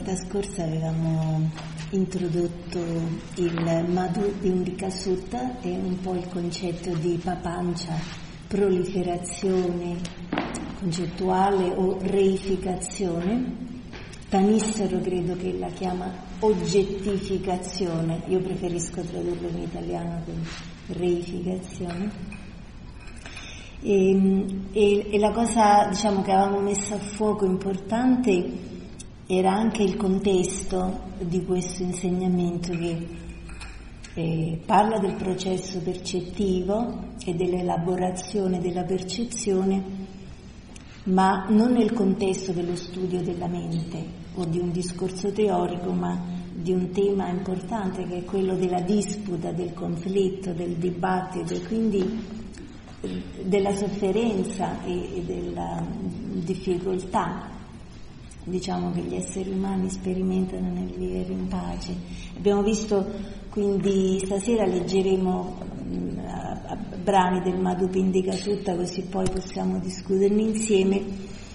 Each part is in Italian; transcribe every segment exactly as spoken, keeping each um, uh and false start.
volta scorsa avevamo introdotto il Madhu Pindika Sutta e un po' il concetto di papancha, proliferazione concettuale o reificazione. Tanissero credo che la chiama oggettificazione, io preferisco tradurlo in italiano con reificazione. E, e, e la cosa, diciamo, che avevamo messo a fuoco importante era anche il contesto di questo insegnamento che eh, parla del processo percettivo e dell'elaborazione della percezione, ma non nel contesto dello studio della mente o di un discorso teorico, ma di un tema importante che è quello della disputa, del conflitto, del dibattito, e quindi della sofferenza e, e della difficoltà, diciamo, che gli esseri umani sperimentano nel vivere in pace. Abbiamo visto, quindi stasera leggeremo mh, a, a brani del Madhu Pindika Sutta, così poi possiamo discuterne insieme,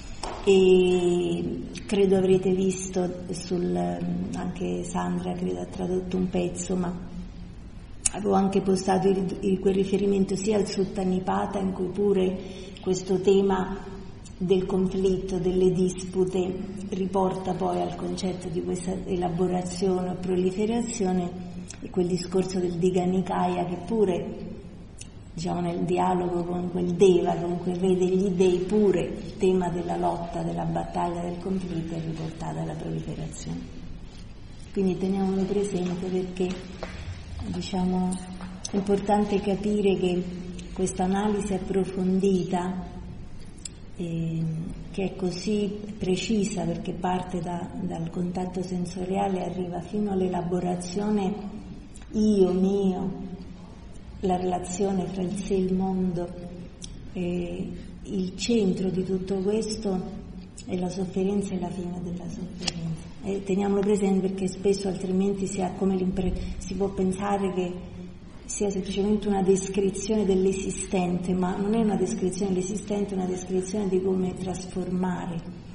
e credo avrete visto sul, anche Sandra credo ha tradotto un pezzo, ma avevo anche postato il, il, quel riferimento sia al Sutta Nipata, in cui pure questo tema del conflitto, delle dispute, riporta poi al concetto di questa elaborazione o proliferazione, e quel discorso del Digha Nikaya che pure, diciamo, nel dialogo con quel Deva, con quel re degli dei, pure il tema della lotta, della battaglia, del conflitto è riportato alla proliferazione. Quindi teniamolo presente, perché, diciamo, è importante capire che questa analisi approfondita, eh, che è così precisa perché parte da, dal contatto sensoriale, arriva fino all'elaborazione io, mio, la relazione fra il sé e il mondo, eh, il centro di tutto questo è la sofferenza e la fine della sofferenza. E teniamolo presente, perché spesso altrimenti si ha come l'impre- si può pensare che sia semplicemente una descrizione dell'esistente, ma non è una descrizione dell'esistente, è una descrizione di come trasformare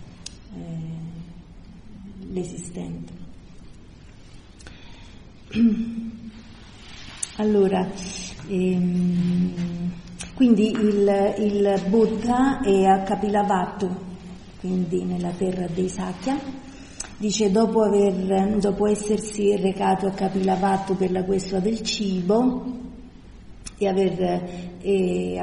eh, l'esistente. Allora, ehm, quindi il, il Buddha è a Kapilavatthu, quindi nella terra dei Sakya. Dice, dopo, aver, dopo essersi recato a Kapilavatthu per la questua del cibo e aver eh,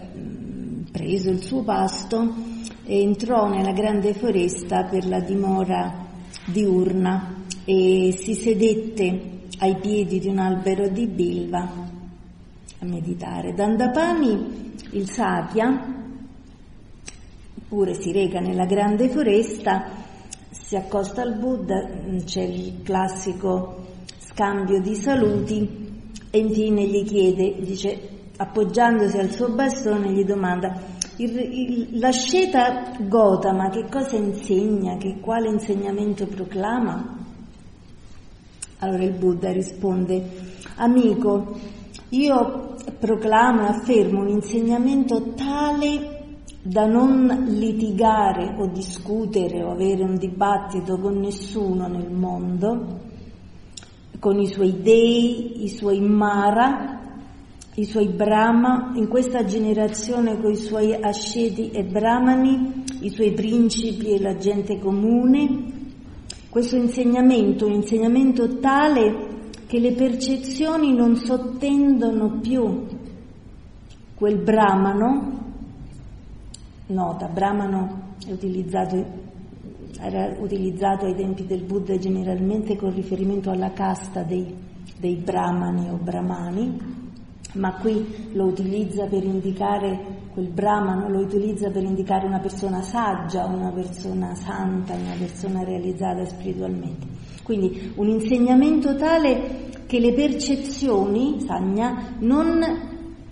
preso il suo pasto, entrò nella grande foresta per la dimora diurna e si sedette ai piedi di un albero di bilva a meditare. Dandapani, il Sakya, pure si reca nella grande foresta, si accosta al Buddha, c'è il classico scambio di saluti e infine gli chiede, dice, appoggiandosi al suo bastone, gli domanda: il, il, l'asceta Gotama che cosa insegna, che quale insegnamento proclama? Allora il Buddha risponde: amico, io proclamo e affermo un insegnamento tale da non litigare o discutere o avere un dibattito con nessuno nel mondo, con i suoi dei, i suoi Mara, i suoi Brahma, in questa generazione con i suoi asceti e Brahmani, i suoi principi e la gente comune. Questo insegnamento è un insegnamento tale che le percezioni non sottendono più quel Brahmano. Nota, Brahmano è utilizzato, era utilizzato ai tempi del Buddha generalmente con riferimento alla casta dei, dei Brahmani o Brahmani, ma qui lo utilizza per indicare, quel Brahmano lo utilizza per indicare una persona saggia, una persona santa, una persona realizzata spiritualmente. Quindi un insegnamento tale che le percezioni, Sanya, non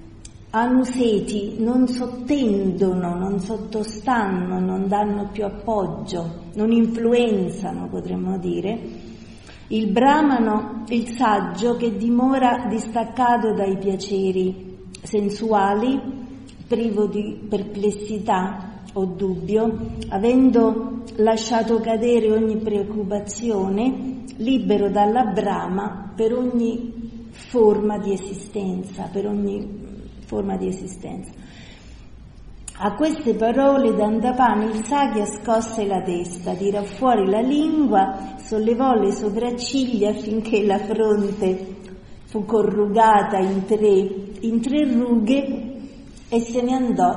anuseti, non sottendono, non sottostanno, non danno più appoggio, non influenzano, potremmo dire, il Brahmano, il saggio che dimora distaccato dai piaceri sensuali, privo di perplessità o dubbio, avendo lasciato cadere ogni preoccupazione, libero dalla brama per ogni forma di esistenza, per ogni forma di esistenza. A queste parole Dandapani il Sakya scosse la testa, tirò fuori la lingua, sollevò le sopracciglia finché la fronte fu corrugata in tre, in tre rughe e se ne andò.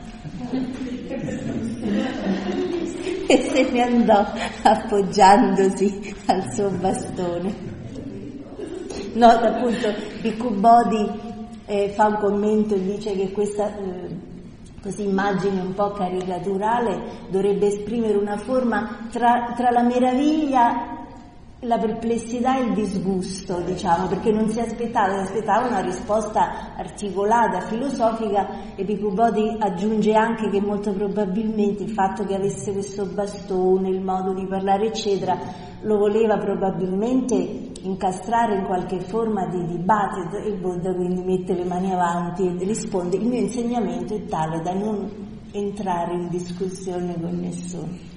e se ne andò appoggiandosi al suo bastone. No, appunto, Bhikkhu Bodhi eh, fa un commento e dice che questa eh, così immagine un po' caricaturale dovrebbe esprimere una forma tra, tra la meraviglia, la perplessità e il disgusto, diciamo, perché non si aspettava, si aspettava una risposta articolata, filosofica, e Bhikkhu Bodhi aggiunge anche che molto probabilmente il fatto che avesse questo bastone, il modo di parlare, eccetera, lo voleva probabilmente incastrare in qualche forma di dibattito, e il Buddha quindi mette le mani avanti e risponde: il mio insegnamento è tale da non entrare in discussione con nessuno.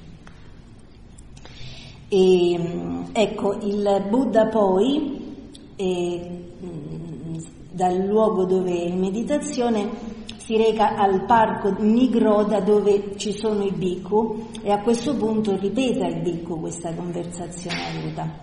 E ecco, il Buddha poi eh, dal luogo dove è in meditazione si reca al parco Nigroda dove ci sono i bhikkhu, e a questo punto ripete al bhikkhu questa conversazione avuta.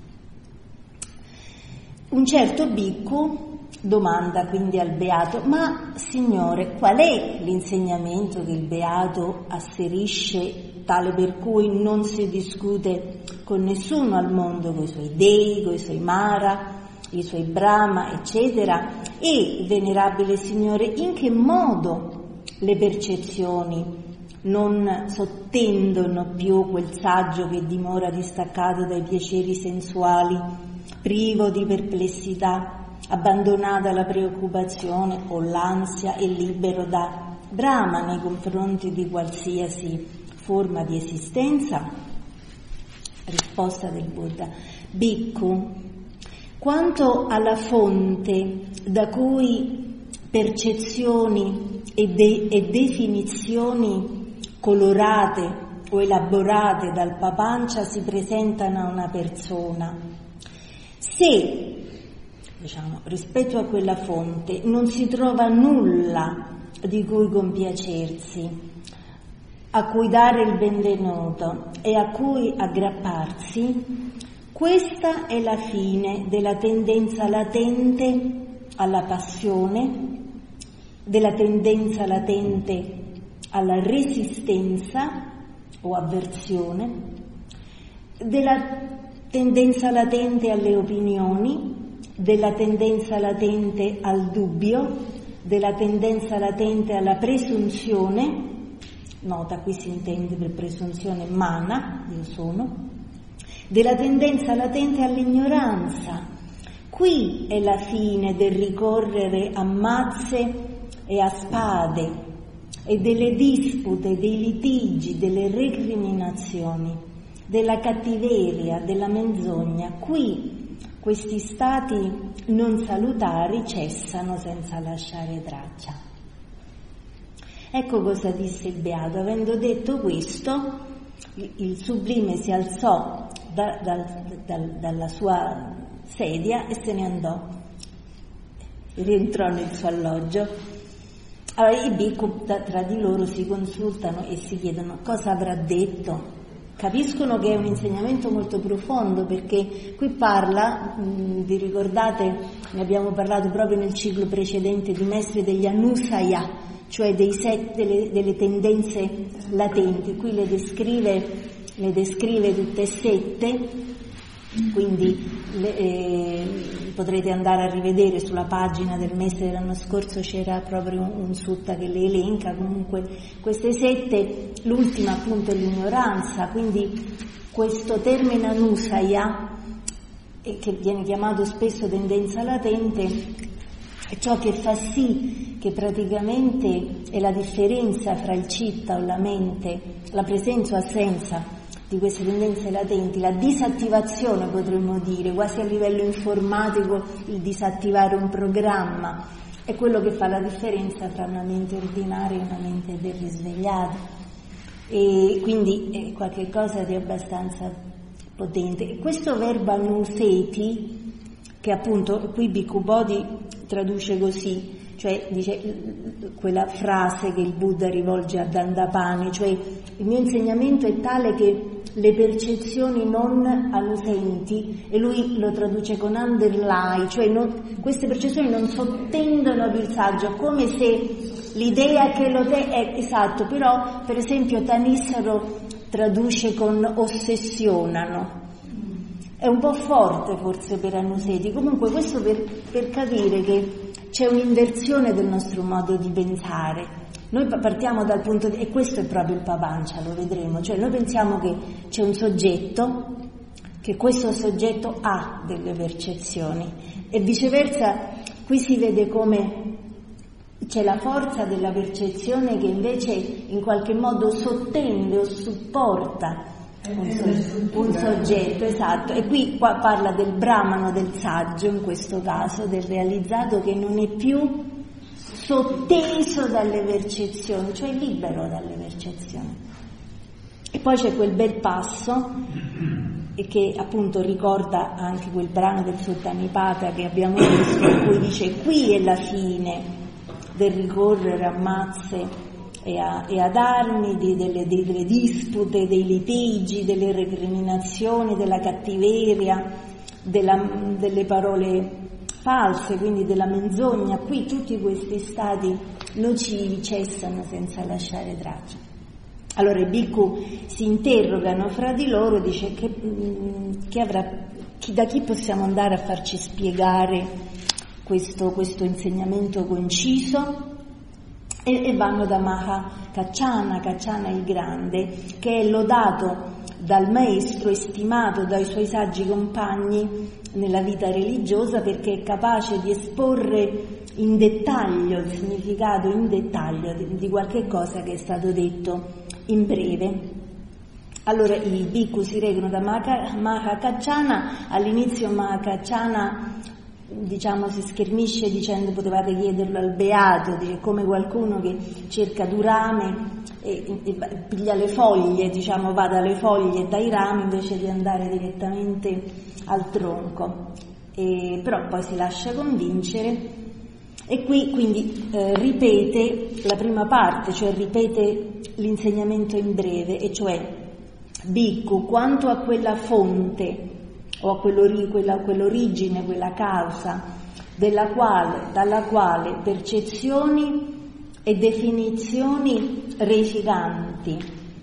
Un certo bhikkhu domanda quindi al beato: ma signore, qual è l'insegnamento che il beato asserisce tale per cui non si discute con nessuno al mondo, con i suoi dei, con i suoi mara, i suoi brahma, eccetera? E, venerabile signore, in che modo le percezioni non sottendono più quel saggio che dimora distaccato dai piaceri sensuali, privo di perplessità, abbandonata la preoccupazione o l'ansia e libero da brahma nei confronti di qualsiasi forma di esistenza? Risposta del Buddha: Bhikkhu, quanto alla fonte da cui percezioni e, de- e definizioni colorate o elaborate dal papancha si presentano a una persona, se, diciamo, rispetto a quella fonte non si trova nulla di cui compiacersi, a cui dare il benvenuto e a cui aggrapparsi, questa è la fine della tendenza latente alla passione, della tendenza latente alla resistenza o avversione, della tendenza latente alle opinioni, della tendenza latente al dubbio, della tendenza latente alla presunzione. Nota, qui si intende per presunzione mana, io sono, della tendenza latente all'ignoranza. Qui è la fine del ricorrere a mazze e a spade e delle dispute, dei litigi, delle recriminazioni, della cattiveria, della menzogna. Qui questi stati non salutari cessano senza lasciare traccia. Ecco cosa disse il beato. Avendo detto questo, il sublime si alzò da, da, da, dalla sua sedia e se ne andò, rientrò nel suo alloggio. Allora i bhikkhu tra di loro si consultano e si chiedono cosa avrà detto. Capiscono che è un insegnamento molto profondo, perché qui parla, mh, vi ricordate, ne abbiamo parlato proprio nel ciclo precedente, di maestri degli Anusaya, cioè dei set, delle, delle tendenze latenti. Qui le descrive, le descrive tutte e sette, quindi le, eh, potrete andare a rivedere sulla pagina del mese dell'anno scorso, c'era proprio un, un sutta che le elenca. Comunque queste sette, l'ultima appunto è l'ignoranza, quindi questo termine anusaya, eh, che viene chiamato spesso tendenza latente, è ciò che fa sì che praticamente è la differenza fra il citta o la mente, la presenza o assenza di queste tendenze latenti, la disattivazione, potremmo dire, quasi a livello informatico, il disattivare un programma, è quello che fa la differenza tra una mente ordinaria e una mente del risvegliato, e quindi è qualche cosa di abbastanza potente. E questo verbo anuseti, che appunto qui Bhikkhu Bodhi traduce così, cioè dice quella frase che il Buddha rivolge a Dandapani, cioè il mio insegnamento è tale che le percezioni non anusenti, e lui lo traduce con underlie, cioè non, queste percezioni non sottendono il saggio, come se l'idea che lo te è esatto, però per esempio Tanissaro traduce con ossessionano. È un po' forte forse per anuseti, comunque questo per, per capire che c'è un'inversione del nostro modo di pensare. Noi partiamo dal punto di... e questo è proprio il Papancha, lo vedremo, cioè noi pensiamo che c'è un soggetto, che questo soggetto ha delle percezioni, e viceversa qui si vede come c'è la forza della percezione che invece in qualche modo sottende o supporta un, so, un soggetto, esatto, e qui qua parla del brahmano, del saggio in questo caso, del realizzato che non è più sotteso dalle percezioni, cioè libero dalle percezioni. E poi c'è quel bel passo e che appunto ricorda anche quel brano del Suttanipata che abbiamo visto, in cui dice: qui è la fine del ricorrere a mazze e, a, e ad armi, di, delle, delle dispute, dei litigi, delle recriminazioni, della cattiveria, della, delle parole false, quindi della menzogna. Qui tutti questi stati nocivi cessano senza lasciare traccia. Allora i bhikkhu si interrogano fra di loro, dice che, che avrà, chi, da chi possiamo andare a farci spiegare questo, questo insegnamento conciso, e, e vanno da Maha Kaccana, Kaccana il Grande, che è lodato dal maestro e stimato dai suoi saggi compagni nella vita religiosa perché è capace di esporre in dettaglio il significato in dettaglio di, di qualche cosa che è stato detto in breve. Allora i bhikkhu si recano da Maha Kaccana. All'inizio Maha Kaccana, diciamo, si schermisce dicendo: potevate chiederlo al beato, dice, come qualcuno che cerca due rame e, e piglia le foglie, diciamo, va dalle foglie e dai rami invece di andare direttamente al tronco, e, però poi si lascia convincere. E qui quindi eh, ripete la prima parte, cioè ripete l'insegnamento in breve, e cioè: Bhikkhu, quanto a quella fonte o a quell'ori, quella, quell'origine, quella causa della quale, dalla quale percezioni e definizioni reificanti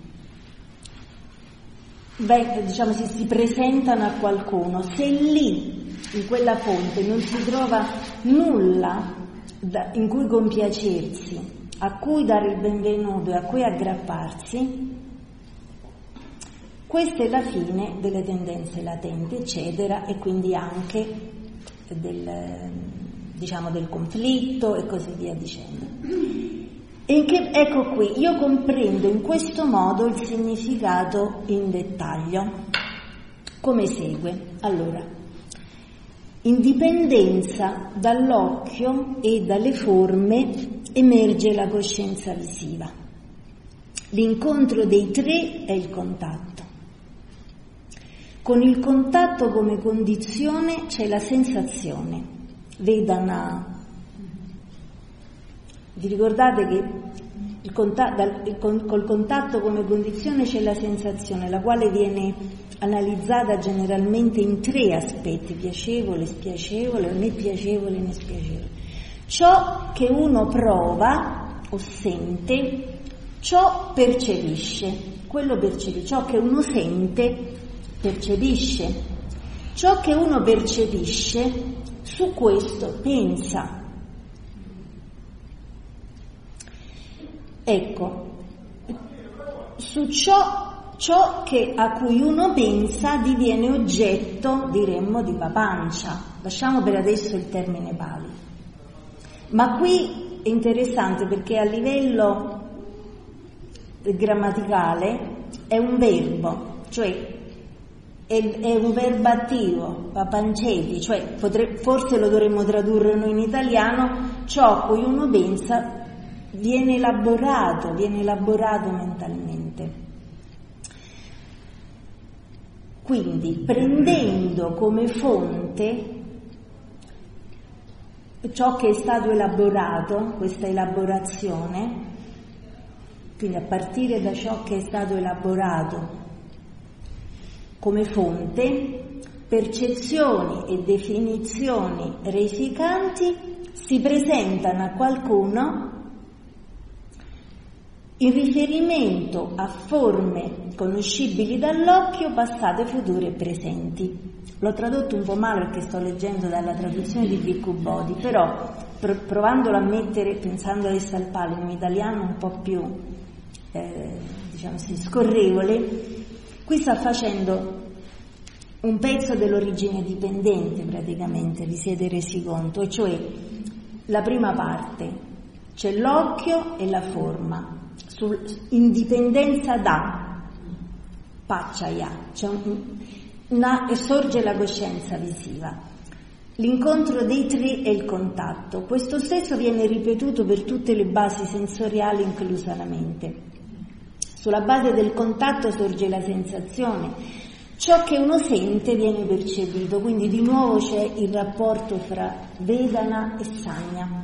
beh, diciamo si, si presentano a qualcuno, se lì in quella fonte non si trova nulla da, in cui compiacersi, a cui dare il benvenuto e a cui aggrapparsi, questa è la fine delle tendenze latenti, eccetera, e quindi anche del, diciamo, del conflitto e così via dicendo. E che, ecco qui, io comprendo in questo modo il significato in dettaglio, come segue. Allora, in dipendenza dall'occhio e dalle forme emerge la coscienza visiva. L'incontro dei tre è il contatto. Con il contatto come condizione c'è la sensazione, Vedana. Vi ricordate che il contatto, il, col contatto come condizione c'è la sensazione, la quale viene analizzata generalmente in tre aspetti: piacevole, spiacevole, né piacevole né spiacevole. Ciò che uno prova o sente, ciò percepisce, quello percepisce, ciò che uno sente percepisce, ciò che uno percepisce, su questo pensa. Ecco, su ciò, ciò che a cui uno pensa diviene oggetto, diremmo, di papancha. Lasciamo per adesso il termine Pali. Ma qui è interessante perché a livello grammaticale è un verbo, cioè è, è un verbo attivo, papanceti, cioè potre, forse lo dovremmo tradurre noi in italiano, ciò a cui uno pensa viene elaborato, viene elaborato mentalmente. Quindi, prendendo come fonte ciò che è stato elaborato, questa elaborazione, quindi a partire da ciò che è stato elaborato come fonte, percezioni e definizioni reificanti si presentano a qualcuno in riferimento a forme conoscibili dall'occhio, passate, future e presenti. L'ho tradotto un po' male perché sto leggendo dalla traduzione di Bhikkhu Bodhi, però provandolo a mettere, pensando ad essa al palo, in un italiano un po' più eh, diciamo così, scorrevole, qui sta facendo un pezzo dell'origine dipendente praticamente, vi siete resi conto, e cioè la prima parte, c'è l'occhio e la forma, sul, in dipendenza da Pacciaya, c'è un, una, e sorge la coscienza visiva. L'incontro dei tre è il contatto, questo stesso viene ripetuto per tutte le basi sensoriali inclusa la mente. Sulla base del contatto sorge la sensazione, ciò che uno sente viene percepito, quindi di nuovo c'è il rapporto fra Vedana e Sanya.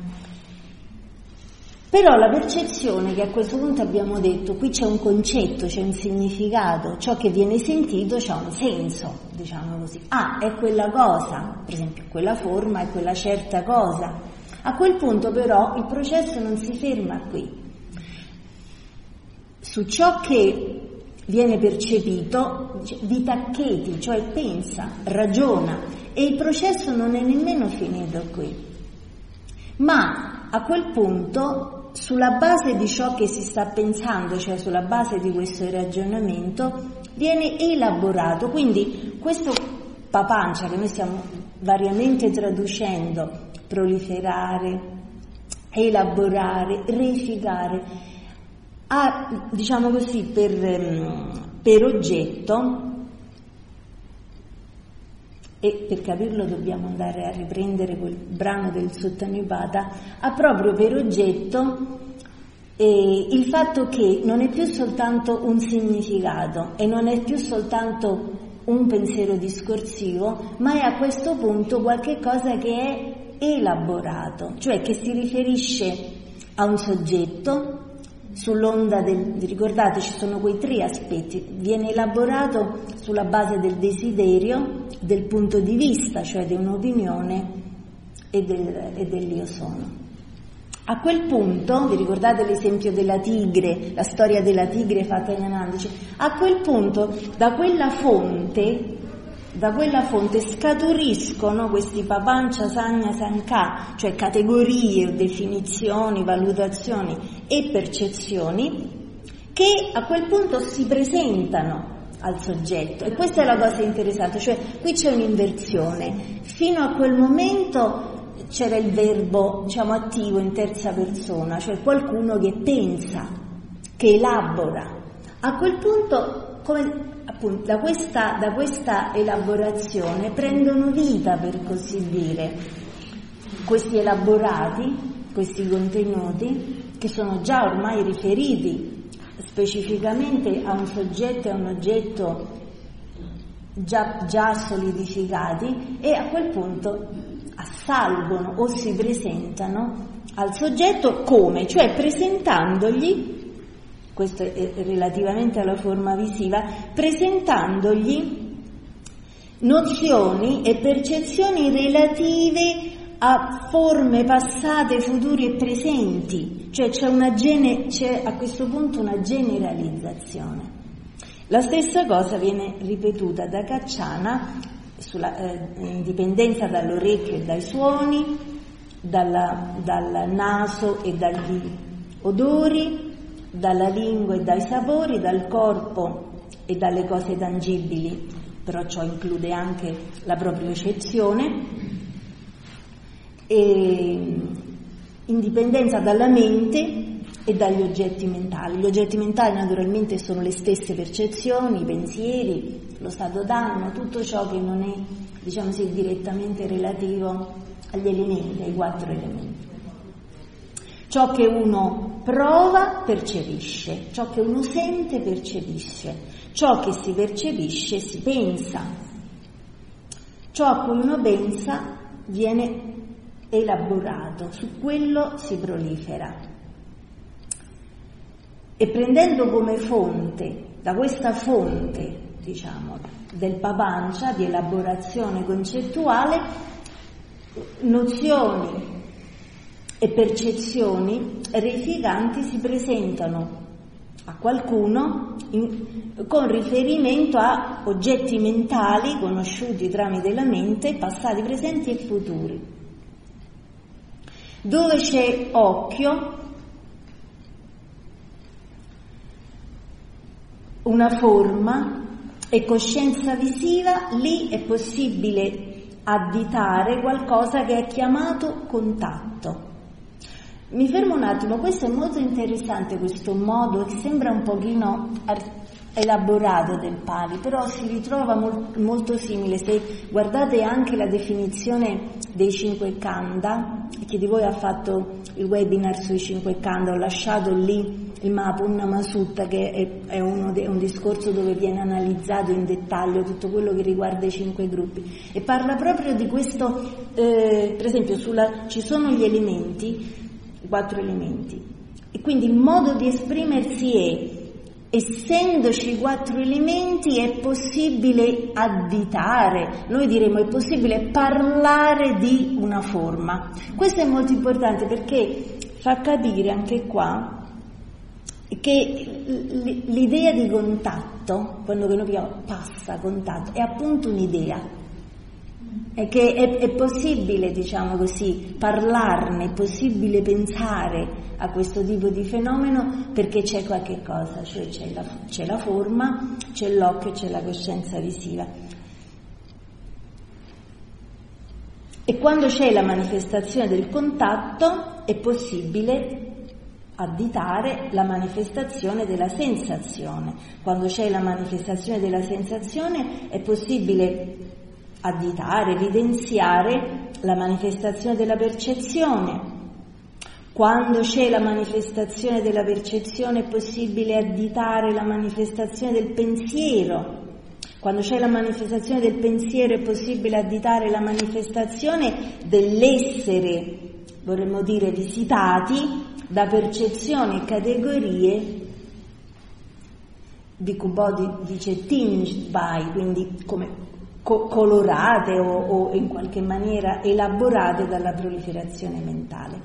Però la percezione, che a questo punto abbiamo detto, qui c'è un concetto, c'è un significato, ciò che viene sentito c'ha un senso, diciamo così. Ah, è quella cosa, per esempio quella forma, è quella certa cosa. A quel punto però il processo non si ferma qui. Su ciò che viene percepito vi taccheti, cioè pensa, ragiona, e il processo non è nemmeno finito qui. Ma a quel punto, sulla base di ciò che si sta pensando, cioè sulla base di questo ragionamento, viene elaborato. Quindi questo papancia, che noi stiamo variamente traducendo, proliferare, elaborare, reificare, ha, diciamo così, per, per oggetto, e per capirlo dobbiamo andare a riprendere quel brano del Sutta Nipata, ha proprio per oggetto eh, il fatto che non è più soltanto un significato e non è più soltanto un pensiero discorsivo, ma è a questo punto qualche cosa che è elaborato, cioè che si riferisce a un soggetto sull'onda del, ricordate, ci sono quei tre aspetti, viene elaborato sulla base del desiderio, del punto di vista, cioè di un'opinione e, del, e dell'io sono. A quel punto, vi ricordate l'esempio della tigre, la storia della tigre fatta in Anandici? A quel punto, da quella fonte, da quella fonte scaturiscono questi papancha, sanya, sankha, cioè categorie, definizioni, valutazioni e percezioni, che a quel punto si presentano al soggetto. E questa è la cosa interessante, cioè qui c'è un'inversione. Fino a quel momento c'era il verbo, diciamo, attivo in terza persona, cioè qualcuno che pensa, che elabora. A quel punto, come appunto, da questa, da questa elaborazione prendono vita, per così dire, questi elaborati, questi contenuti, che sono già ormai riferiti specificamente a un soggetto e a un oggetto già, già solidificati, e a quel punto assalgono o si presentano al soggetto come? Cioè presentandogli, questo è relativamente alla forma visiva, presentandogli nozioni e percezioni relative a forme passate, future e presenti, cioè c'è, una gene, c'è a questo punto una generalizzazione. La stessa cosa viene ripetuta da Cacciana sulla, eh, in dipendenza dall'orecchio e dai suoni, dalla, dal naso e dagli odori, dalla lingua e dai sapori, dal corpo e dalle cose tangibili, però ciò include anche la propriocezione, e in dipendenza dalla mente e dagli oggetti mentali. Gli oggetti mentali naturalmente sono le stesse percezioni, i pensieri, lo stato d'animo, tutto ciò che non è, diciamo così, direttamente relativo agli elementi, ai quattro elementi. Ciò che uno prova percepisce, ciò che uno sente percepisce, ciò che si percepisce si pensa, ciò a cui uno pensa viene elaborato, su quello si prolifera. E prendendo come fonte, da questa fonte, diciamo, del papancha, di elaborazione concettuale, nozioni e percezioni reificanti si presentano a qualcuno in, con riferimento a oggetti mentali conosciuti tramite la mente, passati, presenti e futuri. Dove c'è occhio, una forma e coscienza visiva, lì è possibile additare qualcosa che è chiamato contatto. Mi fermo un attimo, questo è molto interessante, questo modo che sembra un pochino elaborato del Pali, però si ritrova mol, molto simile. Se guardate anche la definizione dei cinque kanda, chi di voi ha fatto il webinar sui cinque kanda, ho lasciato lì il Mahapunama Sutta, che è, è, uno de, un discorso dove viene analizzato in dettaglio tutto quello che riguarda i cinque gruppi, e parla proprio di questo, eh, per esempio sulla, ci sono gli elementi, i quattro elementi, e quindi il modo di esprimersi è: essendoci i quattro elementi è possibile additare, noi diremo è possibile parlare di una forma. Questo è molto importante perché fa capire anche qua che l'idea di contatto, quando uno passa contatto, è appunto un'idea, è che è, è possibile, diciamo così, parlarne, è possibile pensare a questo tipo di fenomeno perché c'è qualche cosa, cioè c'è la, c'è la forma, c'è l'occhio, c'è la coscienza visiva. E quando c'è la manifestazione del contatto è possibile additare la manifestazione della sensazione. Quando c'è la manifestazione della sensazione è possibile additare, evidenziare la manifestazione della percezione. Quando c'è la manifestazione della percezione è possibile additare la manifestazione del pensiero. Quando c'è la manifestazione del pensiero è possibile additare la manifestazione dell'essere, vorremmo dire, visitati da percezioni e categorie, Bhikkhu dice tinged by, quindi come co- colorate o, o in qualche maniera elaborate dalla proliferazione mentale.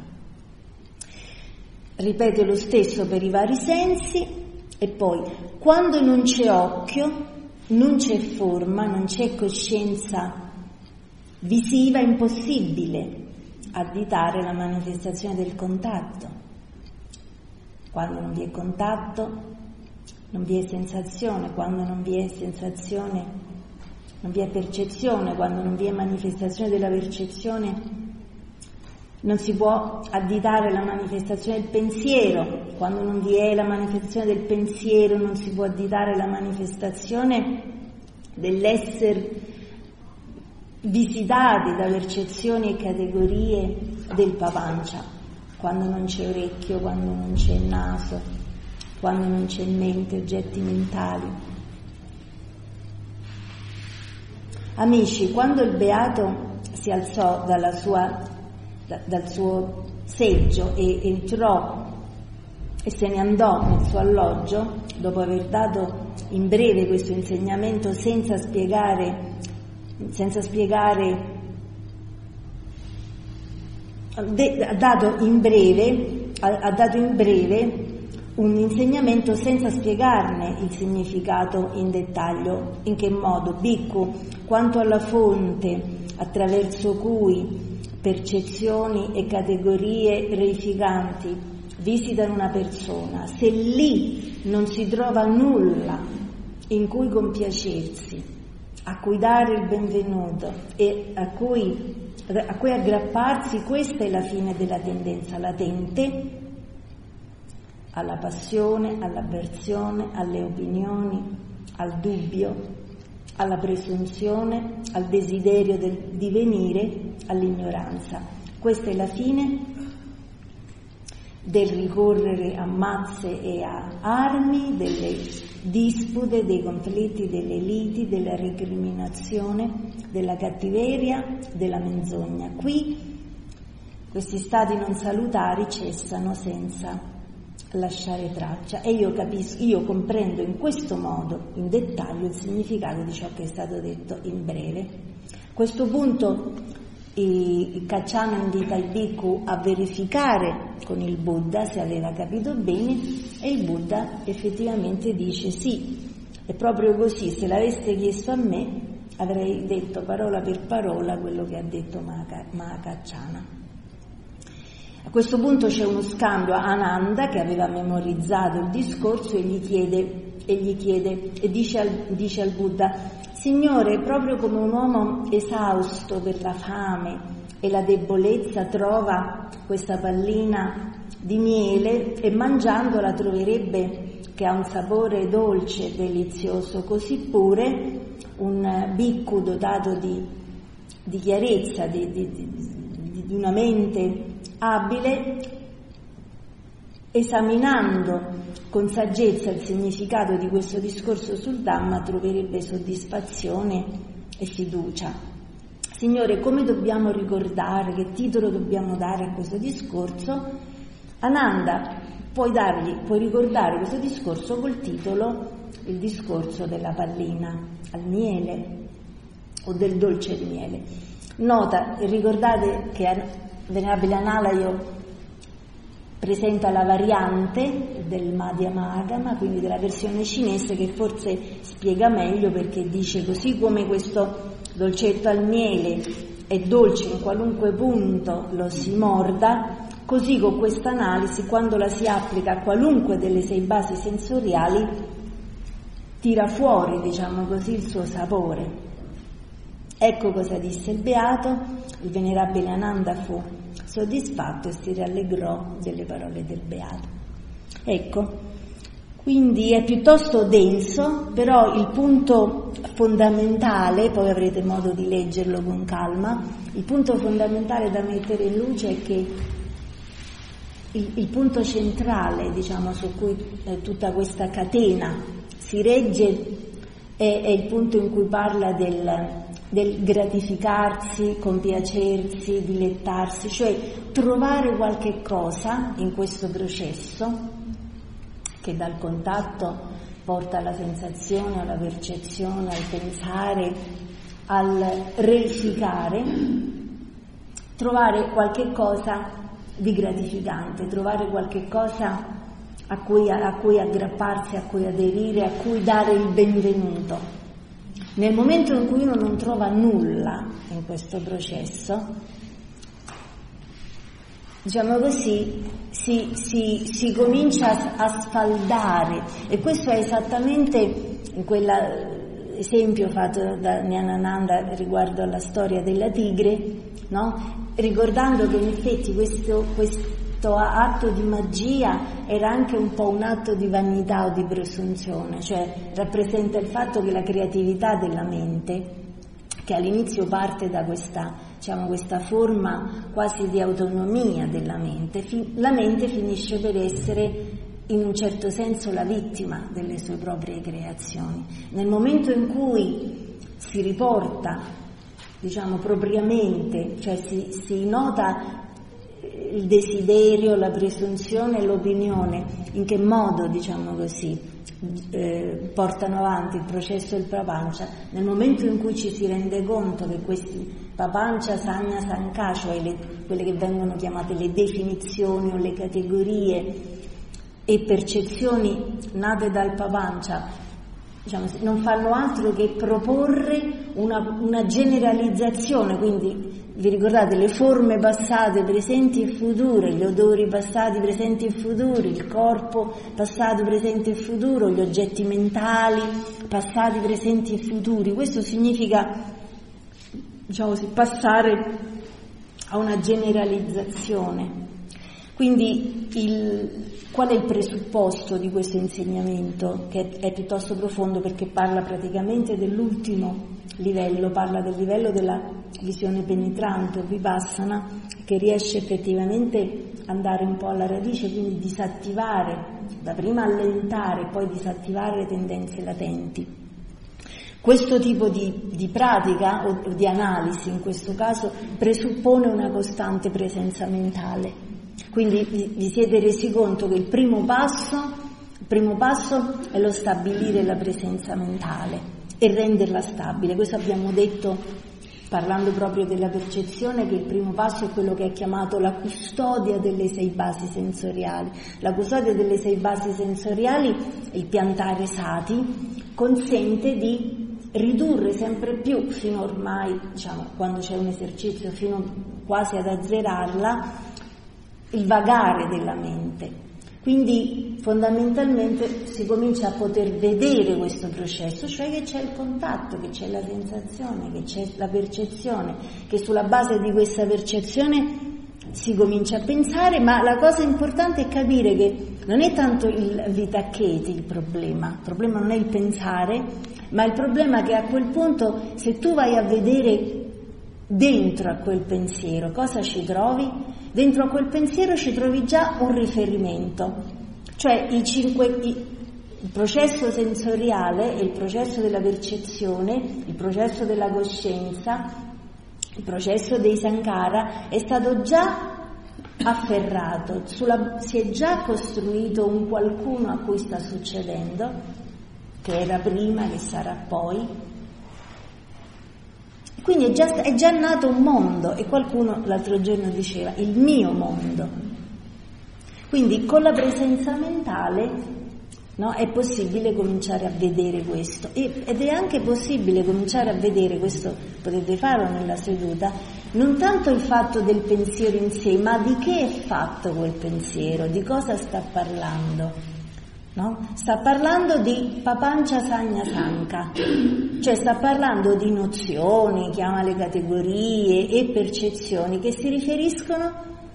Ripete lo stesso per i vari sensi. E poi, quando non c'è occhio, non c'è forma, non c'è coscienza visiva, è impossibile additare la manifestazione del contatto. Quando non vi è contatto, non vi è sensazione. Quando non vi è sensazione, non vi è percezione. Quando non vi è manifestazione della percezione, non si può additare la manifestazione del pensiero. Quando non vi è la manifestazione del pensiero, non si può additare la manifestazione dell'essere visitati da percezioni e categorie del papancha. Quando non c'è orecchio, quando non c'è naso, quando non c'è mente, oggetti mentali. Amici, quando il beato si alzò dalla sua, da, dal suo seggio e entrò e se ne andò nel suo alloggio, dopo aver dato in breve questo insegnamento senza spiegare, senza spiegare ha dato in breve, ha dato in breve un insegnamento senza spiegarne il significato in dettaglio. In che modo? Bhikkhu, quanto alla fonte attraverso cui percezioni e categorie reificanti visitano una persona, se lì non si trova nulla in cui compiacersi, a cui dare il benvenuto e a cui a cui aggrapparsi, questa è la fine della tendenza latente, alla passione, all'avversione, alle opinioni, al dubbio, alla presunzione, al desiderio del divenire, all'ignoranza. Questa è la fine del ricorrere a mazze e a armi, delle dispute, dei conflitti, delle liti, della recriminazione, della cattiveria, della menzogna. Qui questi stati non salutari cessano senza lasciare traccia, e io capisco, io comprendo in questo modo, in dettaglio, il significato di ciò che è stato detto in breve. A questo punto il Kaccana invita il Bhikkhu a verificare con il Buddha se aveva capito bene, e il Buddha effettivamente dice sì, è proprio così, se l'aveste chiesto a me avrei detto parola per parola quello che ha detto Mahakaccana. A questo punto c'è uno scambio. Ananda, che aveva memorizzato il discorso, e gli chiede, e, gli chiede, e dice, al, dice al Buddha: Signore, proprio come un uomo esausto per la fame e la debolezza trova questa pallina di miele e mangiandola troverebbe che ha un sapore dolce e delizioso, così pure un bhikkhu dotato di, di chiarezza, di, di, di, di una mente abile, esaminando con saggezza il significato di questo discorso sul Dhamma, troverebbe soddisfazione e fiducia. Signore, come dobbiamo ricordare, che titolo dobbiamo dare a questo discorso? Ananda, puoi dargli, puoi ricordare questo discorso col titolo il discorso della pallina al miele o del dolce di miele. Nota, ricordate che Venerabile Analayo presenta la variante del Madhyamagama, quindi della versione cinese, che forse spiega meglio, perché dice: così come questo dolcetto al miele è dolce in qualunque punto lo si morda, così con questa analisi, quando la si applica a qualunque delle sei basi sensoriali, tira fuori, diciamo così, il suo sapore. Ecco cosa disse il beato. Il venerabile Ananda fu soddisfatto e si rallegrò delle parole del beato. Ecco, quindi è piuttosto denso, però il punto fondamentale, poi avrete modo di leggerlo con calma, il punto fondamentale da mettere in luce è che il, il punto centrale, diciamo, su cui eh, tutta questa catena si regge è, è il punto in cui parla del del gratificarsi, compiacersi, dilettarsi, cioè trovare qualche cosa in questo processo che dal contatto porta alla sensazione, alla percezione, al pensare, al reificare, trovare qualche cosa di gratificante, trovare qualche cosa a cui, a cui aggrapparsi, a cui aderire, a cui dare il benvenuto. Nel momento in cui uno non trova nulla in questo processo, diciamo così, si, si, si comincia a, a sfaldare, e questo è esattamente in quell'esempio fatto da Nyanananda riguardo alla storia della tigre, no? Ricordando che in effetti questo, questo atto di magia era anche un po' un atto di vanità o di presunzione, cioè rappresenta il fatto che la creatività della mente, che all'inizio parte da questa, diciamo, questa forma quasi di autonomia della mente, fi- la mente finisce per essere in un certo senso la vittima delle sue proprie creazioni. Nel momento in cui si riporta, diciamo, propriamente, cioè si, si nota il desiderio, la presunzione e l'opinione, in che modo, diciamo così, eh, portano avanti il processo del prapancha, nel momento in cui ci si rende conto che questi papancha, sanya, sankha, cioè le, quelle che vengono chiamate le definizioni o le categorie e percezioni nate dal papancha, diciamo, non fanno altro che proporre una, una generalizzazione, quindi vi ricordate le forme passate, presenti e future, gli odori passati, presenti e futuri, il corpo passato, presente e futuro, gli oggetti mentali passati, presenti e futuri. Questo significa, diciamo così, passare a una generalizzazione. Quindi il, Qual è il presupposto di questo insegnamento, che è piuttosto profondo perché parla praticamente dell'ultimo livello, parla del livello della visione penetrante o vipassana, che riesce effettivamente ad andare un po' alla radice, quindi disattivare, da prima allentare e poi disattivare le tendenze latenti. Questo tipo di, di pratica o di analisi, in questo caso, presuppone una costante presenza mentale. Quindi vi, vi siete resi conto che il primo passo, il primo passo è lo stabilire la presenza mentale e renderla stabile. Questo abbiamo detto, parlando proprio della percezione, che il primo passo è quello che è chiamato la custodia delle sei basi sensoriali. La custodia delle sei basi sensoriali, il piantare sati, consente di ridurre sempre più, fino ormai, diciamo, quando c'è un esercizio, fino quasi ad azzerarla, il vagare della mente. Quindi fondamentalmente si comincia a poter vedere questo processo, cioè che c'è il contatto, che c'è la sensazione, che c'è la percezione, che sulla base di questa percezione si comincia a pensare, ma la cosa importante è capire che non è tanto il vitaccheti il problema, il problema non è il pensare, ma il problema è che a quel punto, se tu vai a vedere dentro a quel pensiero, cosa ci trovi? Dentro a quel pensiero ci trovi già un riferimento, cioè i cinque, i, il processo sensoriale e il processo della percezione, il processo della coscienza, il processo dei sankhara è stato già afferrato, sulla, si è già costruito un qualcuno a cui sta succedendo, che era prima, che sarà poi. Quindi è già, è già nato un mondo, e qualcuno l'altro giorno diceva il mio mondo. Quindi con la presenza mentale, no, è possibile cominciare a vedere questo, e, ed è anche possibile cominciare a vedere questo, potete farlo nella seduta, non tanto il fatto del pensiero in sé, ma di che è fatto quel pensiero, di cosa sta parlando. No? Sta parlando di papancha sagna sanka, cioè sta parlando di nozioni, chiama le categorie e percezioni che si riferiscono,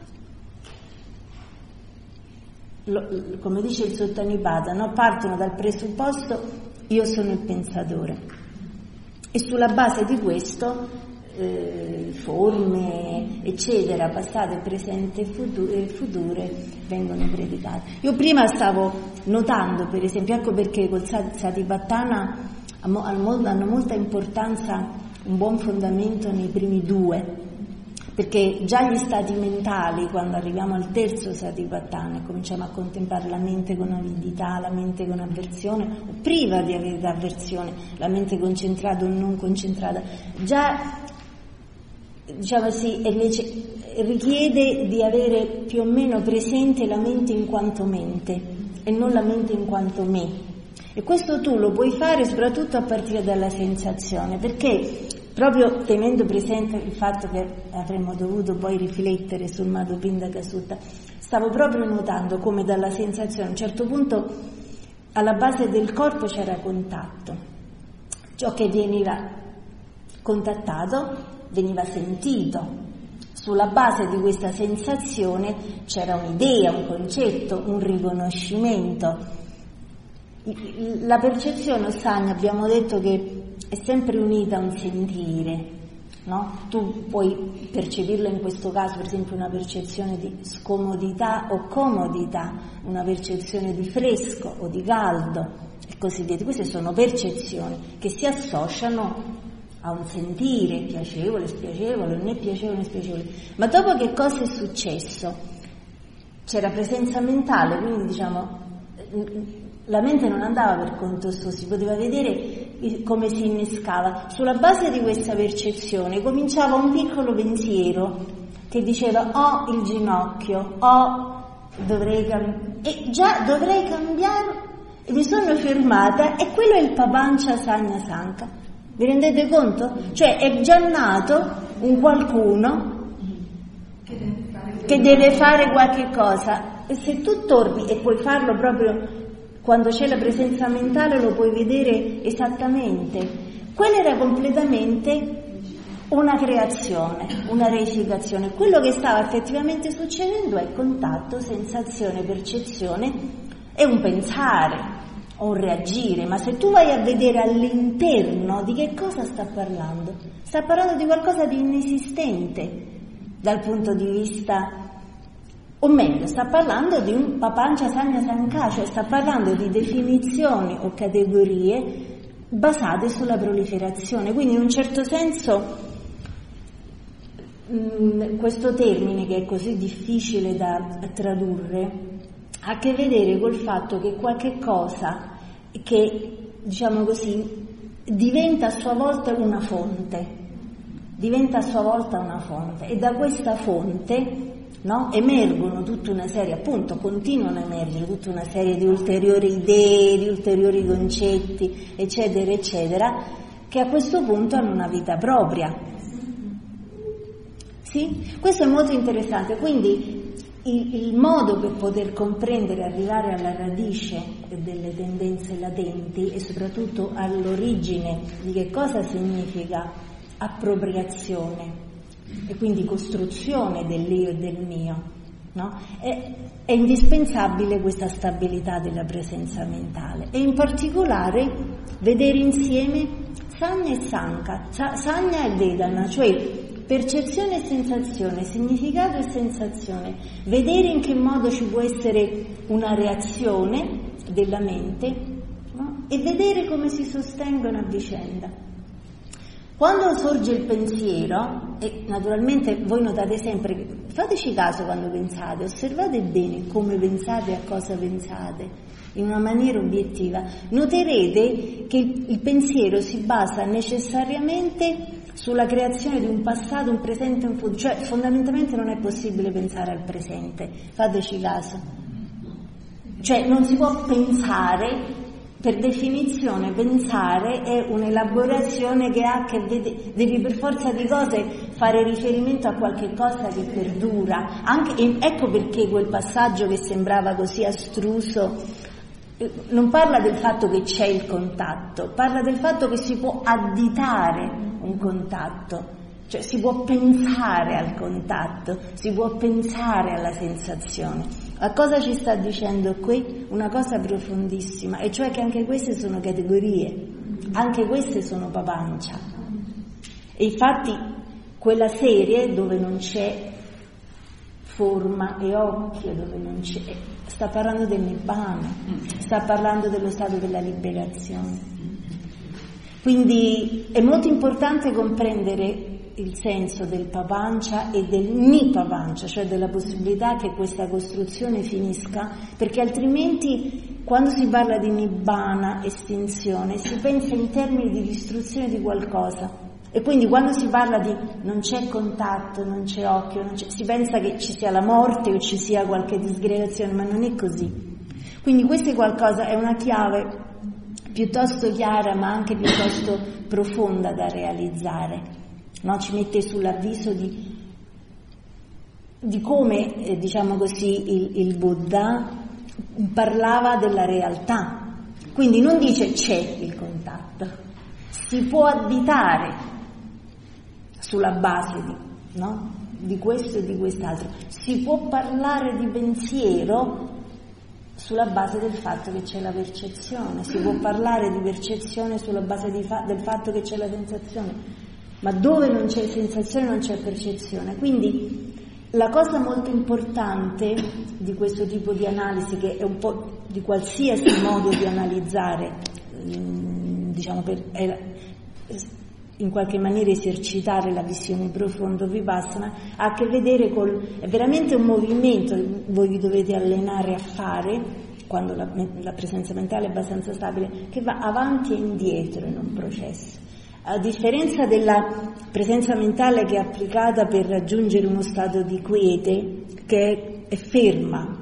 lo, come dice il Sottanipata, no? Partono dal presupposto io sono il pensatore, e sulla base di questo eh, forme eccetera, passate, presente e future, future vengono predicate. Io prima stavo notando, per esempio, ecco perché col Satipatthana hanno molta importanza, un buon fondamento nei primi due, perché già gli stati mentali, quando arriviamo al terzo Satipatthana e cominciamo a contemplare la mente con avidità, la mente con avversione, o priva di avere avversione, la mente concentrata o non concentrata, già, diciamo sì, è nece- richiede di avere più o meno presente la mente in quanto mente e non la mente in quanto me. E questo tu lo puoi fare soprattutto a partire dalla sensazione, perché proprio tenendo presente il fatto che avremmo dovuto poi riflettere sul Madhupindaka Sutta, stavo proprio notando come dalla sensazione a un certo punto alla base del corpo c'era contatto, ciò che veniva contattato veniva sentito. Sulla base di questa sensazione c'era un'idea, un concetto, un riconoscimento. La percezione, Osagna, abbiamo detto che è sempre unita a un sentire, no? Tu puoi percepirla in questo caso, per esempio, una percezione di scomodità o comodità, una percezione di fresco o di caldo e così via. Queste sono percezioni che si associano a un sentire piacevole, spiacevole, né piacevole né spiacevole. Ma dopo che cosa è successo? C'era presenza mentale, quindi diciamo la mente non andava per conto suo, si poteva vedere come si innescava. Sulla base di questa percezione cominciava un piccolo pensiero che diceva ho il ginocchio, ho dovrei cambiare, e già dovrei cambiare, e mi sono fermata, e quello è il papancha sagna sanka. Vi rendete conto? Cioè è già nato un qualcuno che deve fare qualche cosa, e se tu torni e puoi farlo proprio quando c'è la presenza mentale, lo puoi vedere esattamente. Quello era completamente una creazione, una reificazione. Quello che stava effettivamente succedendo è contatto, sensazione, percezione e un pensare o un reagire. Ma se tu vai a vedere all'interno, di che cosa sta parlando? Sta parlando di qualcosa di inesistente dal punto di vista, o meglio, sta parlando di un papancha sanya sankha, cioè sta parlando di definizioni o categorie basate sulla proliferazione. Quindi in un certo senso mh, questo termine, che è così difficile da tradurre, ha a che vedere col fatto che qualche cosa che, diciamo così, diventa a sua volta una fonte, diventa a sua volta una fonte, e da questa fonte, no, emergono tutta una serie, appunto, continuano a emergere tutta una serie di ulteriori idee, di ulteriori concetti, eccetera, eccetera, che a questo punto hanno una vita propria. Sì? Questo è molto interessante. Quindi il, il modo per poter comprendere, arrivare alla radice delle tendenze latenti e soprattutto all'origine di che cosa significa appropriazione e quindi costruzione dell'io e del mio, no? È, è indispensabile questa stabilità della presenza mentale, e in particolare vedere insieme Sanya e Sankha. Sanya e Vedana, cioè percezione e sensazione, significato e sensazione, vedere in che modo ci può essere una reazione della mente, no? E vedere come si sostengono a vicenda. Quando sorge il pensiero, e naturalmente voi notate sempre, che fateci caso quando pensate, osservate bene come pensate e a cosa pensate, in una maniera obiettiva, noterete che il, il pensiero si basa necessariamente sulla creazione di un passato, un presente e un futuro, cioè fondamentalmente non è possibile pensare al presente, fateci caso. Cioè non si può pensare, per definizione pensare è un'elaborazione che ha che vede, devi per forza di cose fare riferimento a qualche cosa che perdura. Anche, e ecco perché quel passaggio che sembrava così astruso non parla del fatto che c'è il contatto, parla del fatto che si può additare un contatto, cioè si può pensare al contatto, si può pensare alla sensazione. A cosa ci sta dicendo qui? Una cosa profondissima, e cioè che anche queste sono categorie, anche queste sono papancha. E infatti quella serie dove non c'è forma e occhio, dove non c'è, sta parlando del nibbana, sta parlando dello stato della liberazione. Quindi è molto importante comprendere il senso del papancha e del nipapancha, cioè della possibilità che questa costruzione finisca, perché altrimenti quando si parla di nibbana, estinzione, si pensa in termini di distruzione di qualcosa, e quindi quando si parla di non c'è contatto, non c'è occhio, non c'è, si pensa che ci sia la morte o ci sia qualche disgregazione, ma non è così. Quindi questo è qualcosa, è una chiave piuttosto chiara ma anche piuttosto profonda da realizzare. No, ci mette sull'avviso di, di come, eh, diciamo così, il, il Buddha parlava della realtà. Quindi non dice c'è il contatto, si può additare sulla base di, no? di questo e di quest'altro. Si può parlare di pensiero sulla base del fatto che c'è la percezione, si può parlare di percezione sulla base di fa- del fatto che c'è la sensazione. Ma dove non c'è sensazione non c'è percezione. Quindi la cosa molto importante di questo tipo di analisi, che è un po' di qualsiasi modo di analizzare, diciamo per in qualche maniera esercitare la visione profonda vipassana, ha a che vedere con, è veramente un movimento che voi vi dovete allenare a fare quando la, la presenza mentale è abbastanza stabile, che va avanti e indietro in un processo. A differenza della presenza mentale che è applicata per raggiungere uno stato di quiete, che è ferma,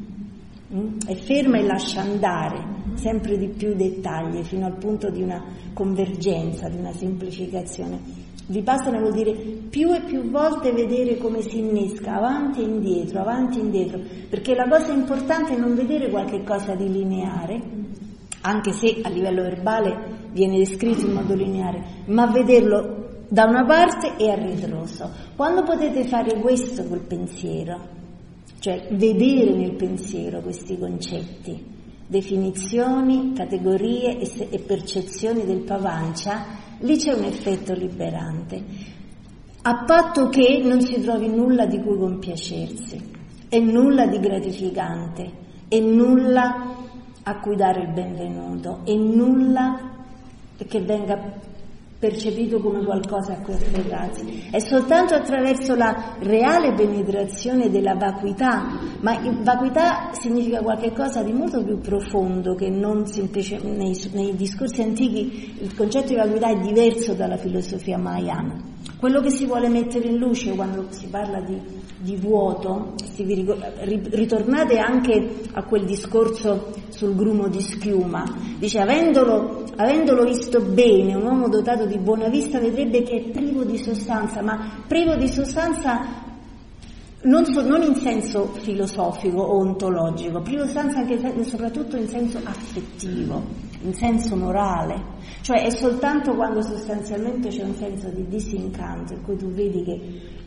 è ferma e lascia andare sempre di più i dettagli fino al punto di una convergenza, di una semplificazione. Vipassana vuol dire più e più volte vedere come si innesca avanti e indietro, avanti e indietro, perché la cosa importante è non vedere qualche cosa di lineare, anche se a livello verbale viene descritto in modo lineare, ma vederlo da una parte e a ritroso. Quando potete fare questo col pensiero, cioè vedere nel pensiero questi concetti, definizioni, categorie e, se- e percezioni del Pavancia, lì c'è un effetto liberante, a patto che non si trovi nulla di cui compiacersi, e nulla di gratificante, e nulla a cui dare il benvenuto, e nulla che venga percepito come qualcosa a cui afferrarsi. È soltanto attraverso la reale penetrazione della vacuità, ma vacuità significa qualche cosa di molto più profondo che non semplicemente nei, nei discorsi antichi. Il concetto di vacuità è diverso dalla filosofia mahayana. Quello che si vuole mettere in luce quando si parla di, di vuoto, se vi ricor- ritornate anche a quel discorso sul grumo di schiuma, dice avendolo, avendolo visto bene, un uomo dotato di buona vista vedrebbe che è privo di sostanza, ma privo di sostanza non, so, non in senso filosofico o ontologico, privo di sostanza anche e soprattutto in senso affettivo, in senso morale. Cioè è soltanto quando sostanzialmente c'è un senso di disincanto in cui tu vedi che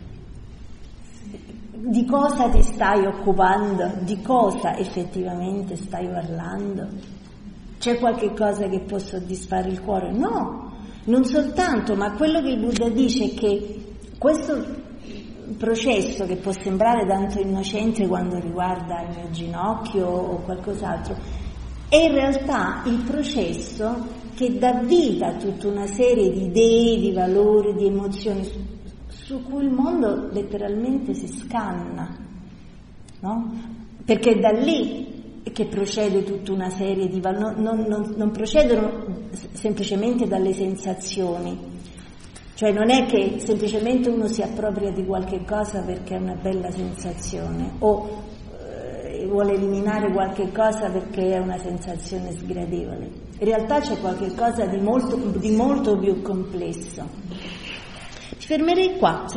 di cosa ti stai occupando, di cosa effettivamente stai parlando. C'è qualche cosa che può soddisfare il cuore? No, non soltanto, ma quello che il Buddha dice è che questo processo, che può sembrare tanto innocente quando riguarda il mio ginocchio o qualcos'altro, è in realtà il processo che dà vita a tutta una serie di idee, di valori, di emozioni su cui il mondo letteralmente si scanna, no? Perché è da lì che procede tutta una serie di valori, non, non, non procedono semplicemente dalle sensazioni, cioè non è che semplicemente uno si appropria di qualche cosa perché è una bella sensazione o eh, vuole eliminare qualche cosa perché è una sensazione sgradevole. In realtà c'è qualche cosa di molto, di molto più complesso. Mi fermerei qua.